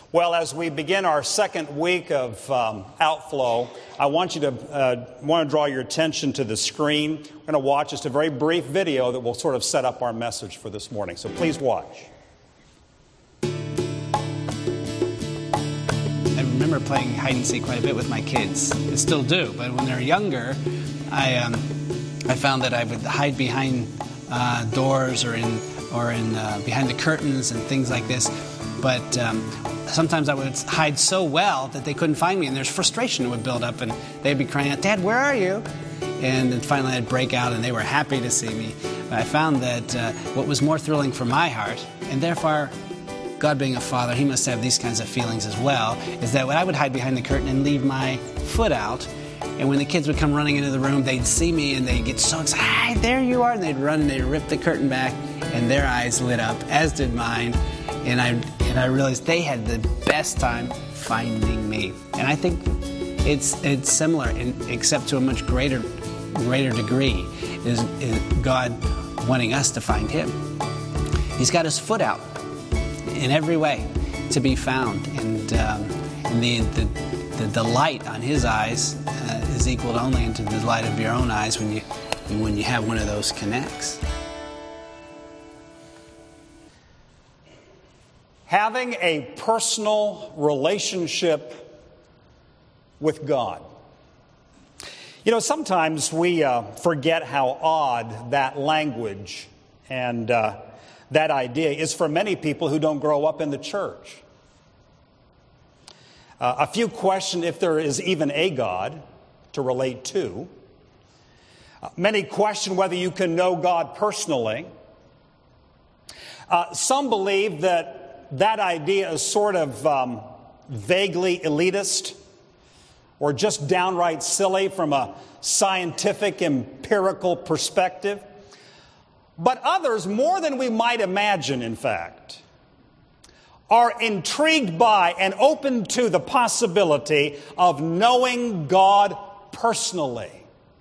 Well, as we begin our second week of Outflow, I want to draw your attention to the screen. We're going to watch just a very brief video that will sort of set up our message for this morning. So please watch. I remember playing hide and seek quite a bit with my kids. I still do, but when they're younger, I found that I would hide behind doors or in behind the curtains and things like this. But sometimes I would hide so well that they couldn't find me, and there's frustration that would build up, and they'd be crying out, "Dad, where are you?" And then finally I'd break out, and they were happy to see me. But I found that what was more thrilling for my heart, and therefore God being a father, He must have these kinds of feelings as well, is that when I would hide behind the curtain and leave my foot out, and when the kids would come running into the room, they'd see me and they'd get so excited, "Hi, there you are," and they'd run and they'd rip the curtain back, and their eyes lit up, as did mine. And I realized they had the best time finding me. And I think it's similar, except to a much greater degree, is God wanting us to find Him. He's got His foot out in every way to be found, and the delight on His eyes is equal only to the delight of your own eyes when you have one of those connects. Having a personal relationship with God. You know, sometimes we forget how odd that language and that idea is for many people who don't grow up in the church. A few question if there is even a God to relate to. Many question whether you can know God personally. Some believe that idea is sort of vaguely elitist or just downright silly from a scientific, empirical perspective. But others, more than we might imagine, in fact, are intrigued by and open to the possibility of knowing God personally.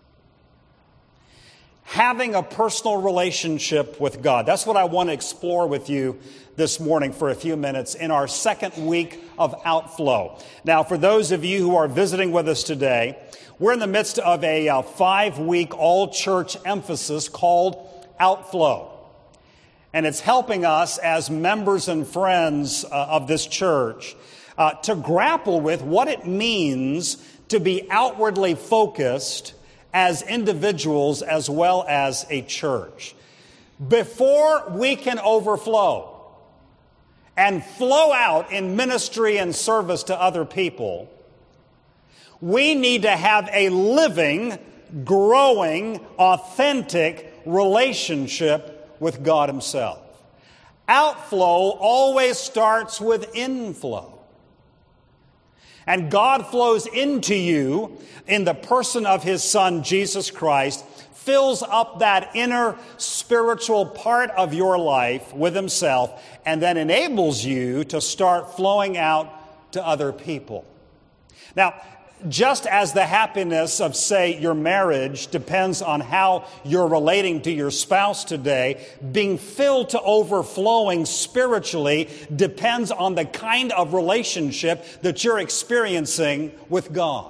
Having a personal relationship with God. That's what I want to explore with you this morning for a few minutes in our second week of Outflow. Now, for those of you who are visiting with us today, we're in the midst of a 5-week all-church emphasis called Outflow. And it's helping us as members and friends of this church to grapple with what it means to be outwardly focused as individuals as well as a church. Before we can overflow and flow out in ministry and service to other people, we need to have a living, growing, authentic relationship with God Himself. Outflow always starts with inflow. And God flows into you in the person of His Son, Jesus Christ, fills up that inner spiritual part of your life with Himself, and then enables you to start flowing out to other people. Now, just as the happiness of, say, your marriage depends on how you're relating to your spouse today, being filled to overflowing spiritually depends on the kind of relationship that you're experiencing with God.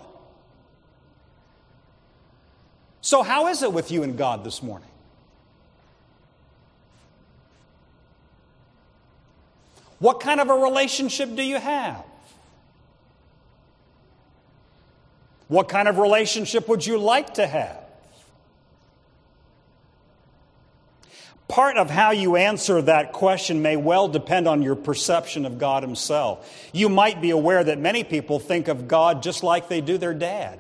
So how is it with you and God this morning? What kind of a relationship do you have? What kind of relationship would you like to have? Part of how you answer that question may well depend on your perception of God Himself. You might be aware that many people think of God just like they do their dad.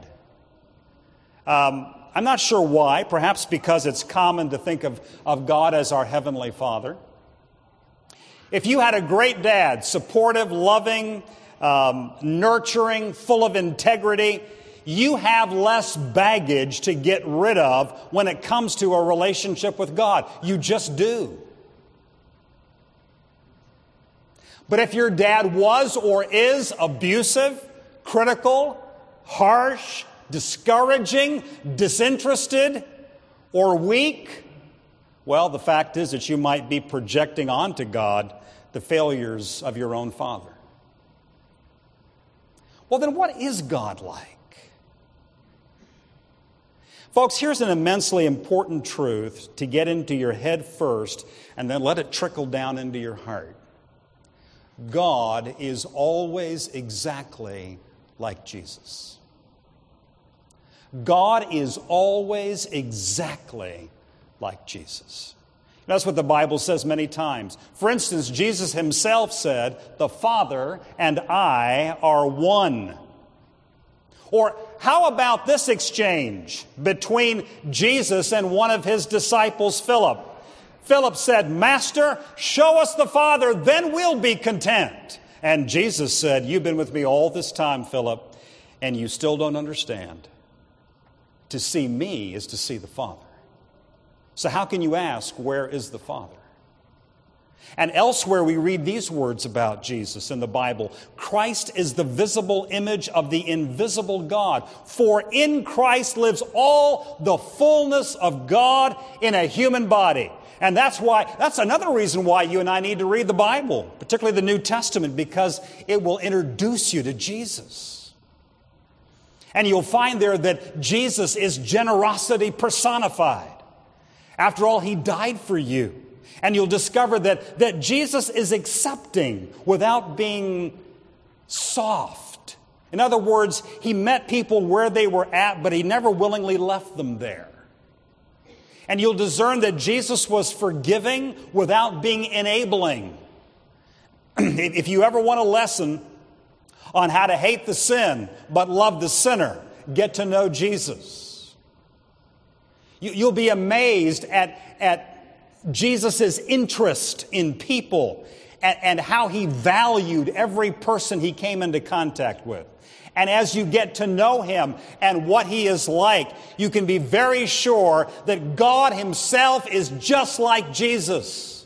I'm not sure why. Perhaps because it's common to think of God as our Heavenly Father. If you had a great dad, supportive, loving, nurturing, full of integrity, you have less baggage to get rid of when it comes to a relationship with God. You just do. But if your dad was or is abusive, critical, harsh, discouraging, disinterested, or weak, well, the fact is that you might be projecting onto God the failures of your own father. Well, then what is God like? Folks, here's an immensely important truth to get into your head first and then let it trickle down into your heart. God is always exactly like Jesus. God is always exactly like Jesus. That's what the Bible says many times. For instance, Jesus himself said, "The Father and I are one." Or how about this exchange between Jesus and one of his disciples, Philip? Philip said, "Master, show us the Father, then we'll be content." And Jesus said, "You've been with me all this time, Philip, and you still don't understand. To see me is to see the Father." So how can you ask, where is the Father? And elsewhere we read these words about Jesus in the Bible. Christ is the visible image of the invisible God. For in Christ lives all the fullness of God in a human body. And that's another reason why you and I need to read the Bible, particularly the New Testament, because it will introduce you to Jesus. And you'll find there that Jesus is generosity personified. After all, he died for you. And you'll discover that Jesus is accepting without being soft. In other words, he met people where they were at, but he never willingly left them there. And you'll discern that Jesus was forgiving without being enabling. If you ever want a lesson on how to hate the sin but love the sinner, get to know Jesus. You'll be amazed at Jesus' interest in people and how he valued every person he came into contact with. And as you get to know him and what he is like, you can be very sure that God himself is just like Jesus.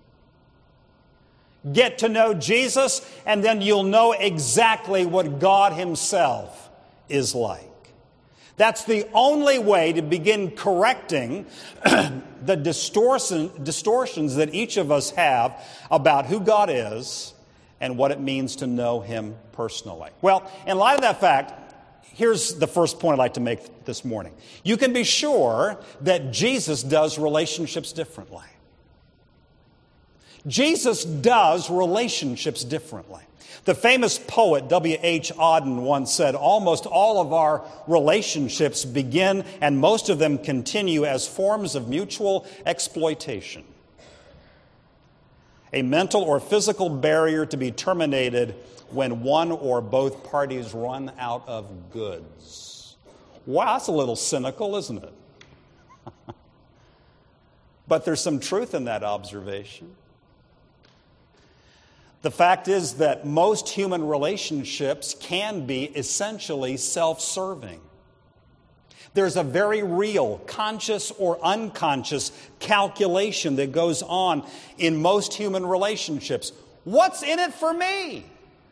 Get to know Jesus, and then you'll know exactly what God himself is like. That's the only way to begin correcting the distortions that each of us have about who God is and what it means to know him personally. Well, in light of that fact, here's the first point I'd like to make this morning. You can be sure that Jesus does relationships differently. Jesus does relationships differently. The famous poet W.H. Auden once said, "Almost all of our relationships begin and most of them continue as forms of mutual exploitation. A mental or physical barrier to be terminated when one or both parties run out of goods." Wow, that's a little cynical, isn't it? But there's some truth in that observation. The fact is that most human relationships can be essentially self-serving. There's a very real, conscious or unconscious calculation that goes on in most human relationships. What's in it for me?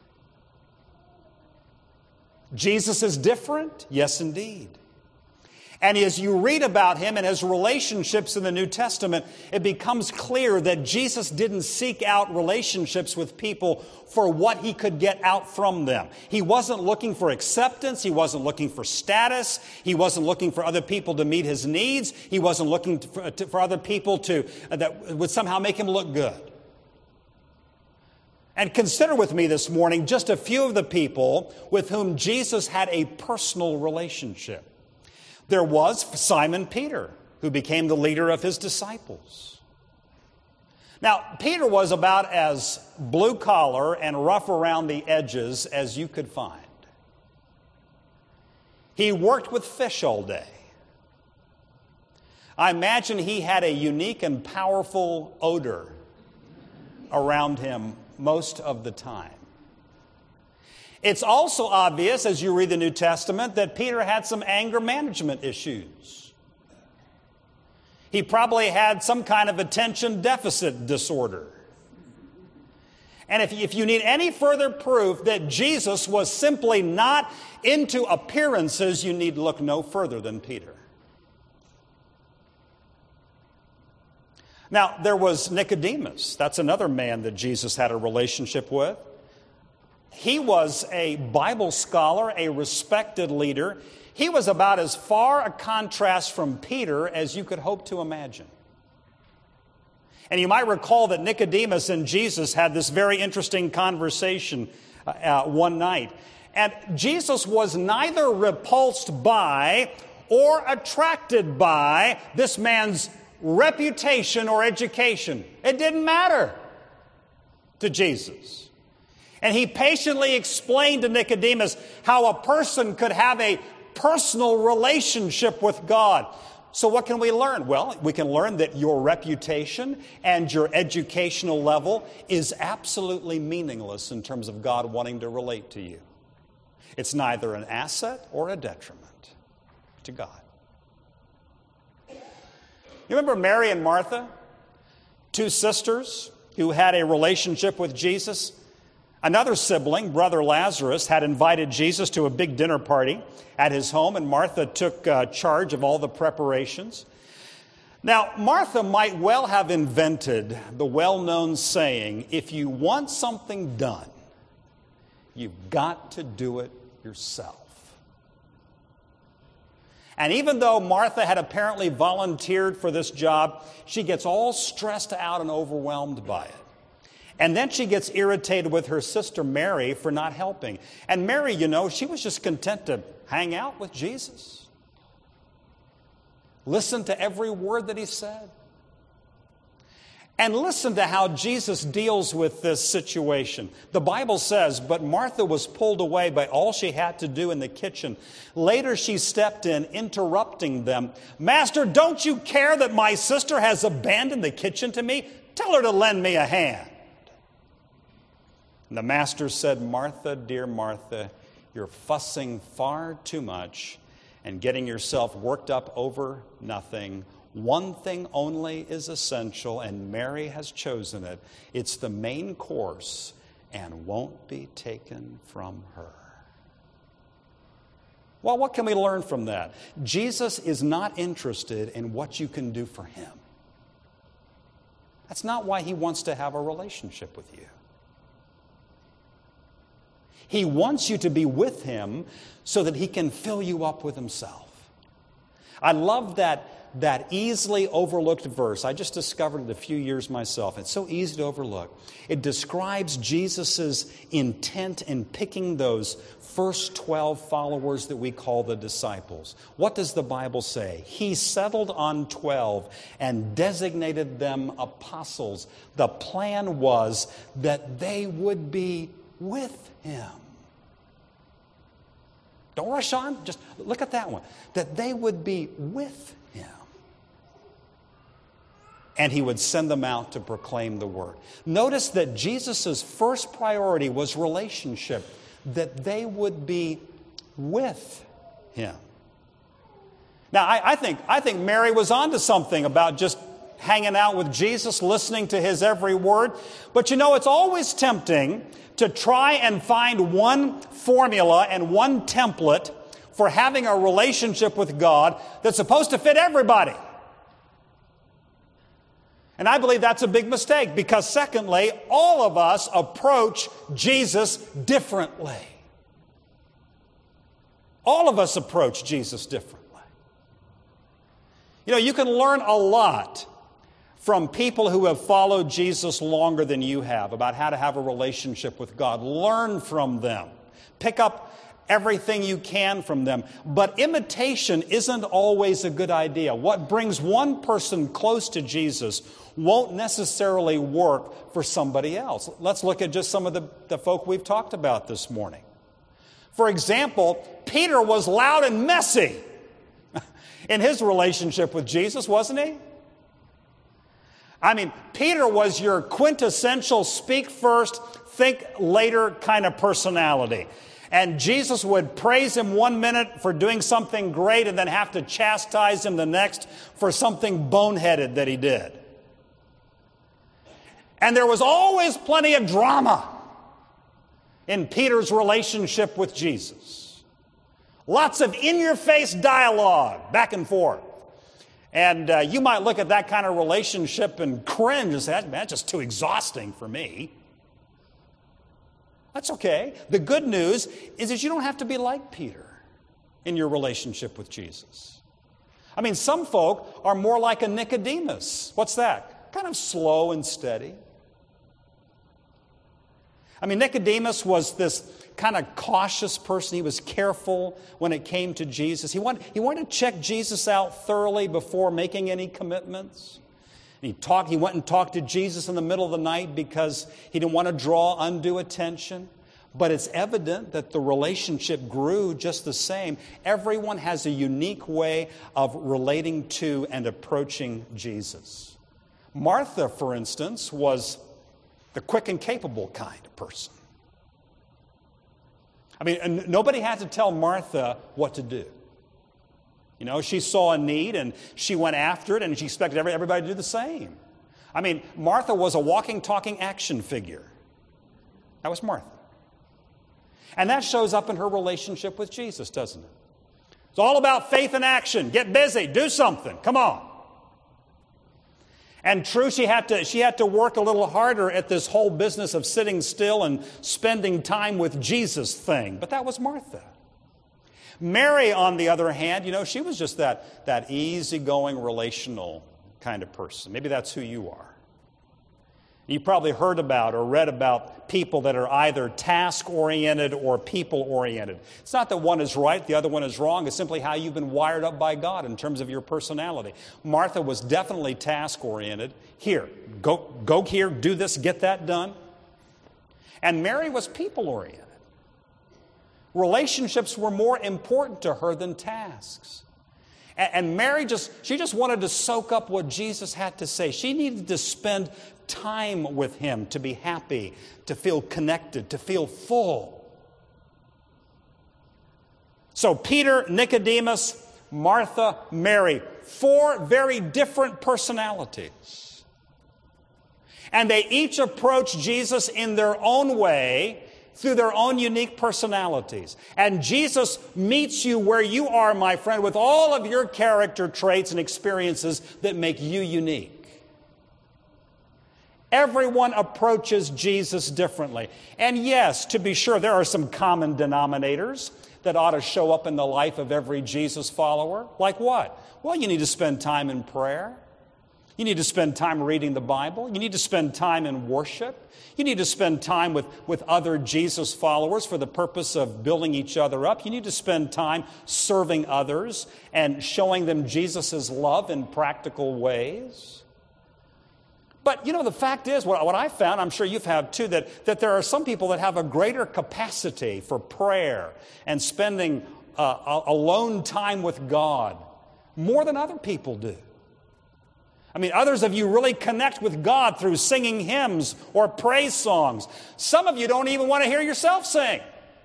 Jesus is different? Yes, indeed. And as you read about him and his relationships in the New Testament, it becomes clear that Jesus didn't seek out relationships with people for what he could get out from them. He wasn't looking for acceptance. He wasn't looking for status. He wasn't looking for other people to meet his needs. He wasn't looking for other people that would somehow make him look good. And consider with me this morning just a few of the people with whom Jesus had a personal relationship. There was Simon Peter, who became the leader of his disciples. Now, Peter was about as blue-collar and rough around the edges as you could find. He worked with fish all day. I imagine he had a unique and powerful odor around him most of the time. It's also obvious, as you read the New Testament, that Peter had some anger management issues. He probably had some kind of attention deficit disorder. And if you need any further proof that Jesus was simply not into appearances, you need look no further than Peter. Now, there was Nicodemus. That's another man that Jesus had a relationship with. He was a Bible scholar, a respected leader. He was about as far a contrast from Peter as you could hope to imagine. And you might recall that Nicodemus and Jesus had this very interesting conversation one night. And Jesus was neither repulsed by or attracted by this man's reputation or education. It didn't matter to Jesus. And he patiently explained to Nicodemus how a person could have a personal relationship with God. So what can we learn? Well, we can learn that your reputation and your educational level is absolutely meaningless in terms of God wanting to relate to you. It's neither an asset or a detriment to God. You remember Mary and Martha, two sisters who had a relationship with Jesus? Another sibling, brother Lazarus, had invited Jesus to a big dinner party at his home, and Martha took charge of all the preparations. Now, Martha might well have invented the well-known saying, if you want something done, you've got to do it yourself. And even though Martha had apparently volunteered for this job, she gets all stressed out and overwhelmed by it. And then she gets irritated with her sister Mary for not helping. And Mary, she was just content to hang out with Jesus. Listen to every word that he said. And listen to how Jesus deals with this situation. The Bible says, but Martha was pulled away by all she had to do in the kitchen. Later she stepped in, interrupting them. Master, don't you care that my sister has abandoned the kitchen to me? Tell her to lend me a hand. And the master said, Martha, dear Martha, you're fussing far too much and getting yourself worked up over nothing. One thing only is essential, and Mary has chosen it. It's the main course and won't be taken from her. Well, what can we learn from that? Jesus is not interested in what you can do for him. That's not why he wants to have a relationship with you. He wants you to be with him so that he can fill you up with himself. I love that easily overlooked verse. I just discovered it a few years myself. It's so easy to overlook. It describes Jesus' intent in picking those first 12 followers that we call the disciples. What does the Bible say? He settled on 12 and designated them apostles. The plan was that they would be with him. Don't rush on. Just look at that one. That they would be with him. And he would send them out to proclaim the word. Notice that Jesus' first priority was relationship. That they would be with him. Now, I think Mary was onto something about just hanging out with Jesus, listening to his every word. But it's always tempting to try and find one formula and one template for having a relationship with God that's supposed to fit everybody. And I believe that's a big mistake because, secondly, all of us approach Jesus differently. All of us approach Jesus differently. You can learn a lot from people who have followed Jesus longer than you have about how to have a relationship with God. Learn from them. Pick up everything you can from them. But imitation isn't always a good idea. What brings one person close to Jesus won't necessarily work for somebody else. Let's look at just some of the folk we've talked about this morning. For example, Peter was loud and messy in his relationship with Jesus, wasn't he? Peter was your quintessential speak first, think later kind of personality. And Jesus would praise him one minute for doing something great and then have to chastise him the next for something boneheaded that he did. And there was always plenty of drama in Peter's relationship with Jesus. Lots of in-your-face dialogue, back and forth. And you might look at that kind of relationship and cringe and say, that's just too exhausting for me. That's okay. The good news is that you don't have to be like Peter in your relationship with Jesus. I mean, some folk are more like a Nicodemus. What's that? Kind of slow and steady. I mean, Nicodemus was this kind of cautious person. He was careful when it came to Jesus. He wanted to check Jesus out thoroughly before making any commitments. He went and talked to Jesus in the middle of the night because he didn't want to draw undue attention. But it's evident that the relationship grew just the same. Everyone has a unique way of relating to and approaching Jesus. Martha, for instance, was the quick and capable kind of person. I mean, nobody had to tell Martha what to do. You know, she saw a need and she went after it, and she expected everybody to do the same. I mean, Martha was a walking, talking action figure. That was Martha. And that shows up in her relationship with Jesus, doesn't it? It's all about faith and action. Get busy. Do something. Come on. And true, she had to work a little harder at this whole business of sitting still and spending time with Jesus thing. But that was Martha. Mary, on the other hand, you know, she was just that easygoing, relational kind of person. Maybe that's who you are. You probably heard about or read about people that are either task-oriented or people-oriented. It's not that one is right, the other one is wrong. It's simply how you've been wired up by God in terms of your personality. Martha was definitely task-oriented. Here, go here, do this, get that done. And Mary was people-oriented. Relationships were more important to her than tasks. And Mary she just wanted to soak up what Jesus had to say. She needed to spend time with him to be happy, to feel connected, to feel full. So Peter, Nicodemus, Martha, Mary, 4 very different personalities. And they each approach Jesus in their own way, through their own unique personalities. And Jesus meets you where you are, my friend, with all of your character traits and experiences that make you unique. Everyone approaches Jesus differently. And yes, to be sure, there are some common denominators that ought to show up in the life of every Jesus follower. Like what? Well, you need to spend time in prayer. You need to spend time reading the Bible. You need to spend time in worship. You need to spend time with other Jesus followers for the purpose of building each other up. You need to spend time serving others and showing them Jesus' love in practical ways. But, you know, the fact is, what I found, I'm sure you've had too, that there are some people that have a greater capacity for prayer and spending alone time with God more than other people do. I mean, others of you really connect with God through singing hymns or praise songs. Some of you don't even want to hear yourself sing.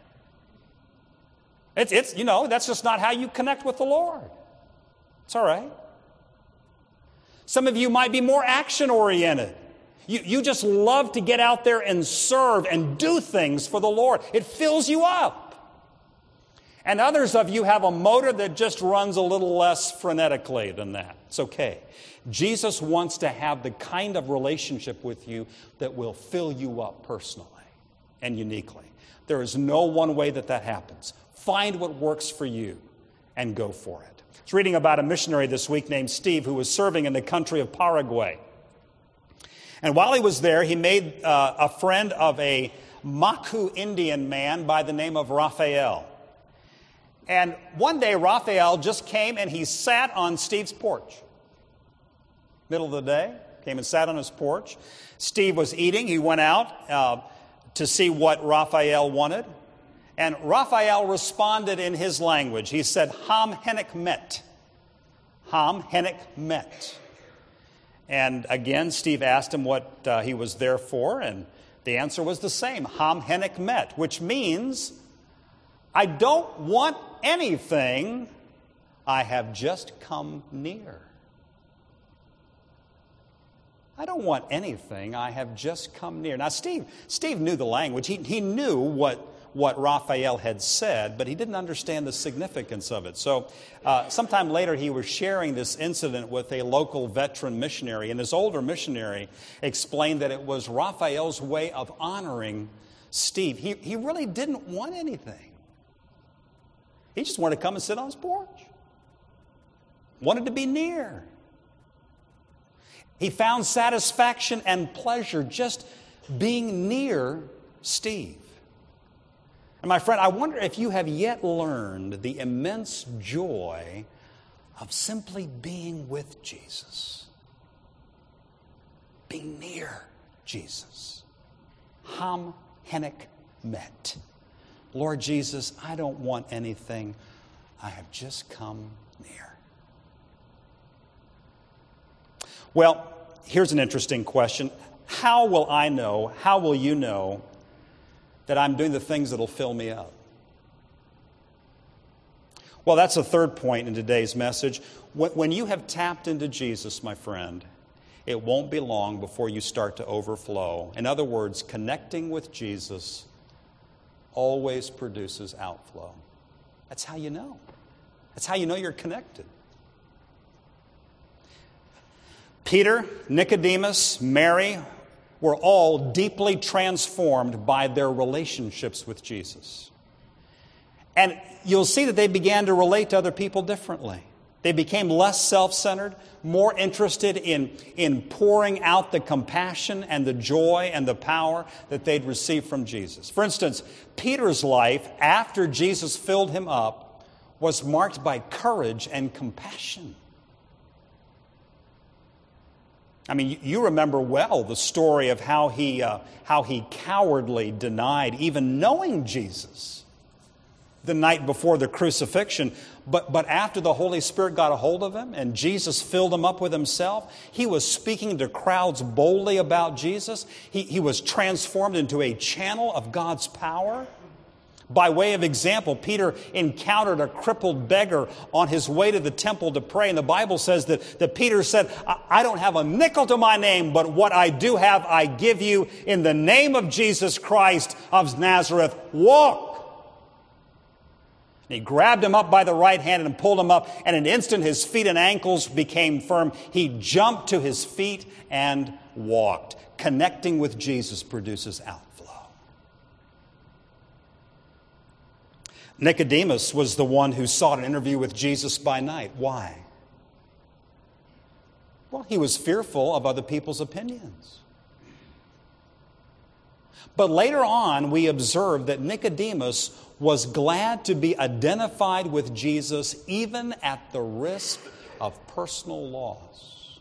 It's you know, that's just not how you connect with the Lord. It's all right. Some of you might be more action-oriented. You just love to get out there and serve and do things for the Lord. It fills you up. And others of you have a motor that just runs a little less frenetically than that. It's okay. Jesus wants to have the kind of relationship with you that will fill you up personally and uniquely. There is no one way that happens. Find what works for you and go for it. I was reading about a missionary this week named Steve who was serving in the country of Paraguay. And while he was there, he made a friend of a Macu Indian man by the name of Raphael. And one day, Raphael just came and he sat on Steve's porch. Middle of the day, came and sat on his porch. Steve was eating. He went out to see what Raphael wanted. And Raphael responded in his language. He said, Ham Henek Met. Ham Henek Met. And again, Steve asked him what he was there for, and the answer was the same, Ham Henek Met, which means, I don't want anything, I have just come near. I don't want anything, I have just come near. Now, Steve knew the language. He knew what Raphael had said, but he didn't understand the significance of it. So sometime later, he was sharing this incident with a local veteran missionary, and this older missionary explained that it was Raphael's way of honoring Steve, he really didn't want anything. He just wanted to come and sit on his porch. Wanted to be near. He found satisfaction and pleasure just being near Steve. And my friend, I wonder if you have yet learned the immense joy of simply being with Jesus. Being near Jesus. Ham Hennick met. Lord Jesus, I don't want anything. I have just come near. Well, here's an interesting question. How will I know, how will you know that I'm doing the things that will fill me up? Well, that's the third point in today's message. When you have tapped into Jesus, my friend, it won't be long before you start to overflow. In other words, connecting with Jesus always produces outflow. That's how you know. That's how you know you're connected. Peter, Nicodemus, Mary were all deeply transformed by their relationships with Jesus. And you'll see that they began to relate to other people differently. They became less self-centered, more interested in pouring out the compassion and the joy and the power that they'd received from Jesus. For instance, Peter's life after Jesus filled him up was marked by courage and compassion. I mean, you remember well the story of how he cowardly denied even knowing Jesus the night before the crucifixion. But after the Holy Spirit got a hold of him and Jesus filled him up with himself, he was speaking to crowds boldly about Jesus. He was transformed into a channel of God's power. By way of example, Peter encountered a crippled beggar on his way to the temple to pray. And the Bible says that Peter said, I don't have a nickel to my name, but what I do have, I give you. In the name of Jesus Christ of Nazareth, walk. And he grabbed him up by the right hand and pulled him up. And in an instant, his feet and ankles became firm. He jumped to his feet and walked. Connecting with Jesus produces outflow. Nicodemus was the one who sought an interview with Jesus by night. Why? Well, he was fearful of other people's opinions. But later on, we observe that Nicodemus was glad to be identified with Jesus even at the risk of personal loss.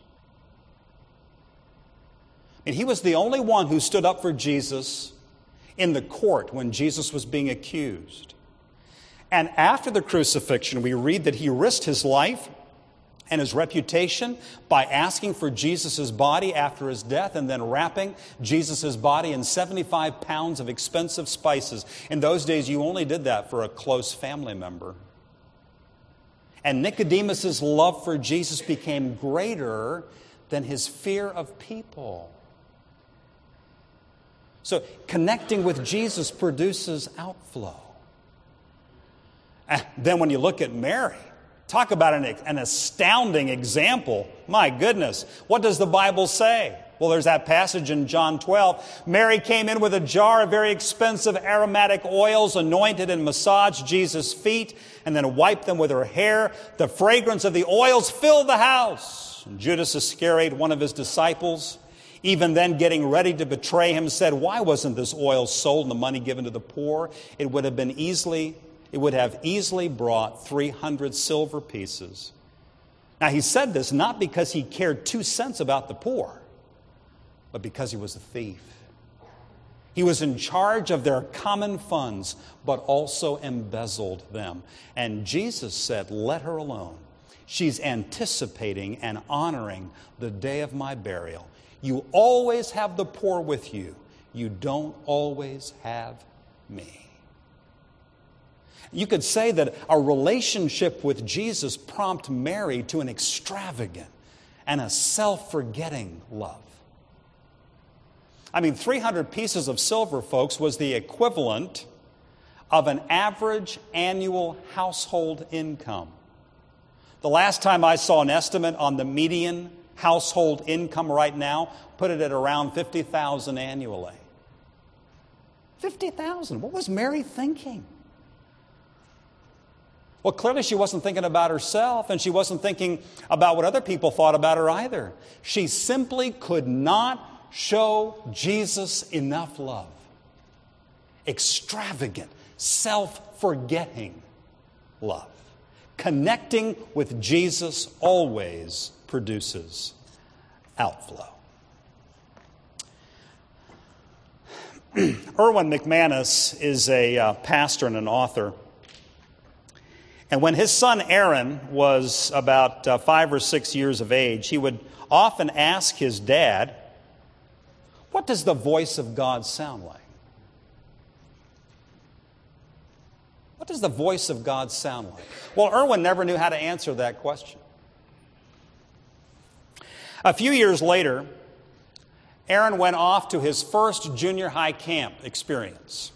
And he was the only one who stood up for Jesus in the court when Jesus was being accused. And after the crucifixion, we read that he risked his life and his reputation by asking for Jesus' body after his death and then wrapping Jesus' body in 75 pounds of expensive spices. In those days, you only did that for a close family member. And Nicodemus' love for Jesus became greater than his fear of people. So connecting with Jesus produces outflow. And then when you look at Mary, talk about an astounding example. My goodness, what does the Bible say? Well, there's that passage in John 12. Mary came in with a jar of very expensive aromatic oils, anointed and massaged Jesus' feet, and then wiped them with her hair. The fragrance of the oils filled the house. And Judas Iscariot, one of his disciples, even then getting ready to betray him, said, "Why wasn't this oil sold and the money given to the poor? It would have easily brought 300 silver pieces." Now, he said this not because he cared 2 cents about the poor, but because he was a thief. He was in charge of their common funds, but also embezzled them. And Jesus said, "Let her alone. She's anticipating and honoring the day of my burial." You always have the poor with you. You don't always have me. You could say that a relationship with Jesus prompted Mary to an extravagant and a self-forgetting love. I mean, 300 pieces of silver, folks, was the equivalent of an average annual household income. The last time I saw an estimate on the median household income right now, put it at around $50,000 annually. 50,000. What was Mary thinking? Well, clearly she wasn't thinking about herself, and she wasn't thinking about what other people thought about her either. She simply could not show Jesus enough love. Extravagant, self-forgetting love. Connecting with Jesus always produces outflow. Erwin McManus is a pastor and an author. And when his son Aaron was about 5 or 6 years of age, he would often ask his dad, "What does the voice of God sound like?" What does the voice of God sound like? Well, Erwin never knew how to answer that question. A few years later, Aaron went off to his first junior high camp experience.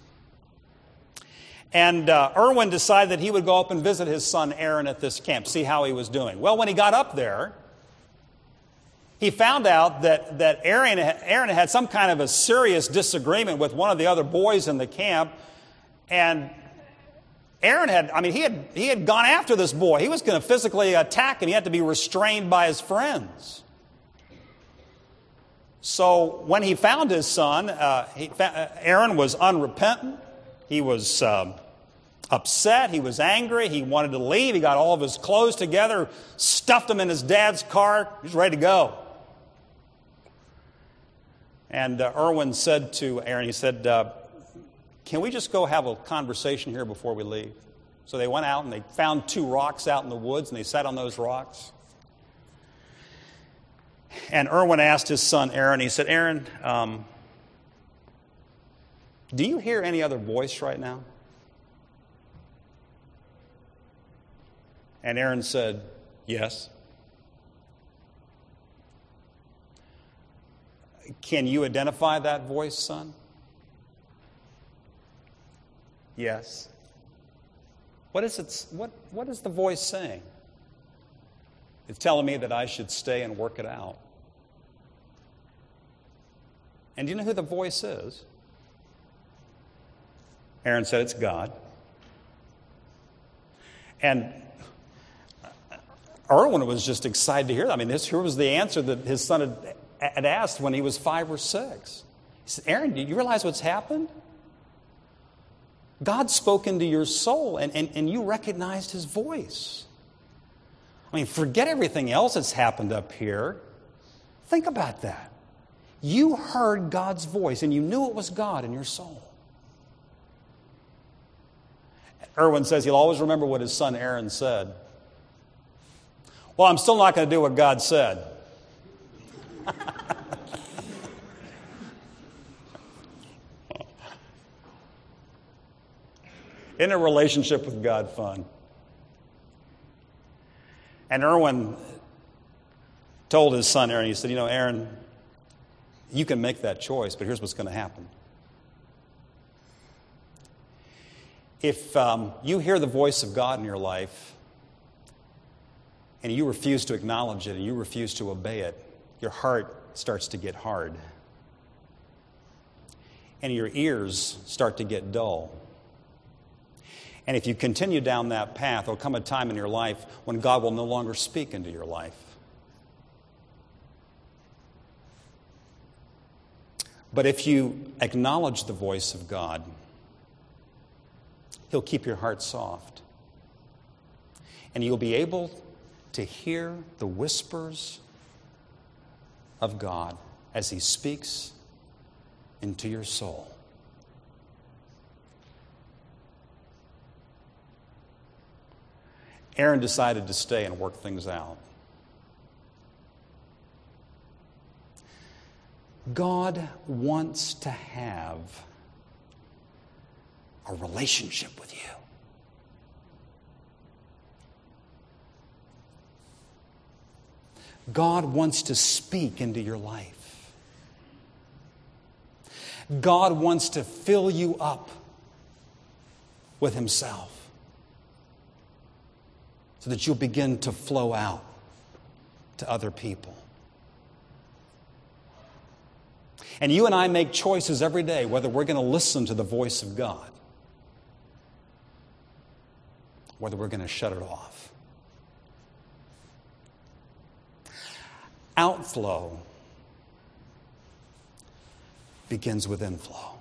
And Erwin decided that he would go up and visit his son Aaron at this camp, see how he was doing. Well, when he got up there, he found out that Aaron had some kind of a serious disagreement with one of the other boys in the camp. And Aaron he had gone after this boy. He was going to physically attack him. He had to be restrained by his friends. So when he found his son, Aaron was unrepentant. He was upset. He was angry. He wanted to leave. He got all of his clothes together, stuffed them in his dad's car. He was ready to go. And Erwin said to Aaron, he said, "Can we just go have a conversation here before we leave?" So they went out and they found 2 rocks out in the woods and they sat on those rocks. And Erwin asked his son Aaron, he said, "Aaron, do you hear any other voice right now?" And Aaron said, "Yes." "Can you identify that voice, son?" "Yes." What is the voice saying? "It's telling me that I should stay and work it out." And do you know who the voice is? Aaron said, "It's God." And Erwin was just excited to hear that. I mean, here was the answer that his son had asked when he was 5 or 6. He said, "Aaron, do you realize what's happened? God spoke into your soul, and you recognized his voice. I mean, forget everything else that's happened up here. Think about that. You heard God's voice, and you knew it was God in your soul." Erwin says he'll always remember what his son Aaron said. "Well, I'm still not going to do what God said." Isn't a relationship with God fun? And Erwin told his son Aaron, he said, "You know, Aaron, you can make that choice, but here's what's going to happen. If you hear the voice of God in your life and you refuse to acknowledge it and you refuse to obey it, your heart starts to get hard. And your ears start to get dull. And if you continue down that path, there will come a time in your life when God will no longer speak into your life. But if you acknowledge the voice of God, He'll keep your heart soft. And you'll be able to hear the whispers of God as He speaks into your soul. Aaron decided to stay and work things out. God wants to have a relationship with you. God wants to speak into your life. God wants to fill you up with Himself so that you'll begin to flow out to other people. And you and I make choices every day whether we're going to listen to the voice of God, whether we're going to shut it off. Outflow begins with inflow.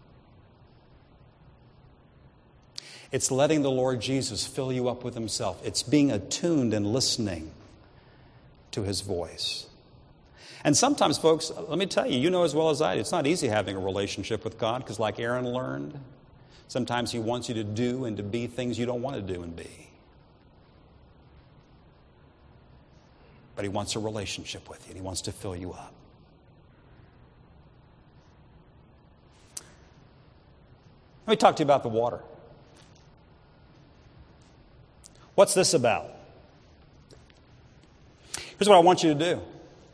It's letting the Lord Jesus fill you up with Himself. It's being attuned and listening to His voice. And sometimes, folks, let me tell you, you know as well as I do, it's not easy having a relationship with God, because like Aaron learned, sometimes He wants you to do and to be things you don't want to do and be. But He wants a relationship with you, and He wants to fill you up. Let me talk to you about the water. What's this about? Here's what I want you to do.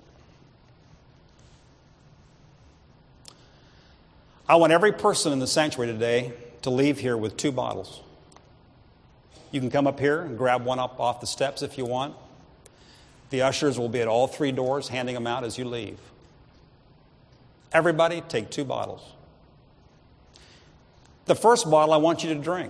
I want every person in the sanctuary today to leave here with 2 bottles. You can come up here and grab one up off the steps if you want. The ushers will be at all 3 doors handing them out as you leave. Everybody take 2 bottles. The first bottle I want you to drink,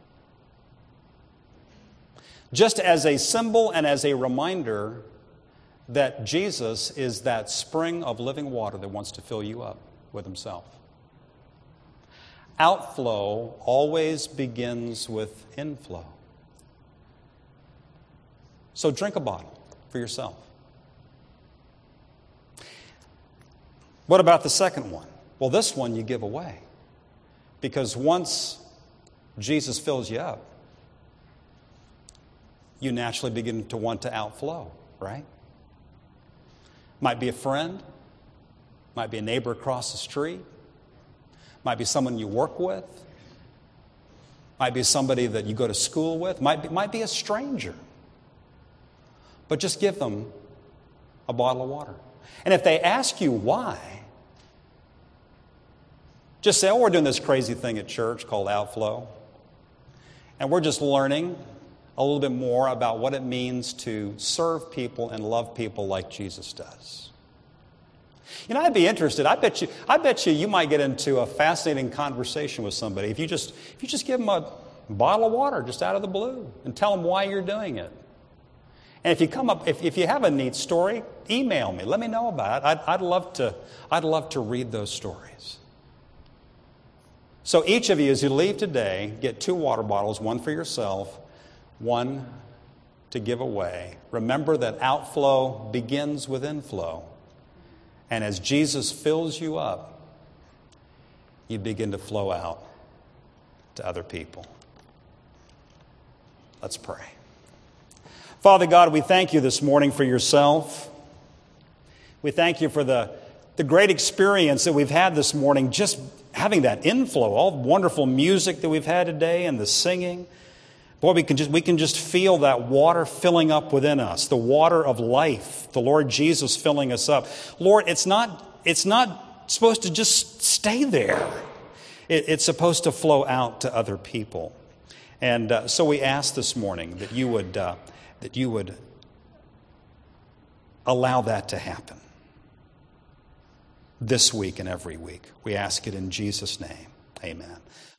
just as a symbol and as a reminder that Jesus is that spring of living water that wants to fill you up with Himself. Outflow always begins with inflow. So drink a bottle for yourself. What about the second one? Well, this one you give away. Because once Jesus fills you up, you naturally begin to want to outflow, right? Might be a friend, might be a neighbor across the street, might be someone you work with, might be somebody that you go to school with, might be a stranger. But just give them a bottle of water. And if they ask you why, just say, we're doing this crazy thing at church called outflow. And we're just learning a little bit more about what it means to serve people and love people like Jesus does. You know, I'd be interested. I bet you might get into a fascinating conversation with somebody if you just give them a bottle of water just out of the blue and tell them why you're doing it. And if you come up, if you have a neat story, email me. Let me know about it. I'd love to read those stories. So each of you, as you leave today, get 2 water bottles, one for yourself, one to give away. Remember that outflow begins with inflow. And as Jesus fills you up, you begin to flow out to other people. Let's pray. Father God, we thank you this morning for yourself. We thank you for the great experience that we've had this morning, just having that inflow, all the wonderful music that we've had today and the singing. Boy, we can just feel that water filling up within us, the water of life, the Lord Jesus filling us up. Lord, it's not supposed to just stay there. It's supposed to flow out to other people. And so we ask this morning that you would allow that to happen this week and every week. We ask it in Jesus' name. Amen.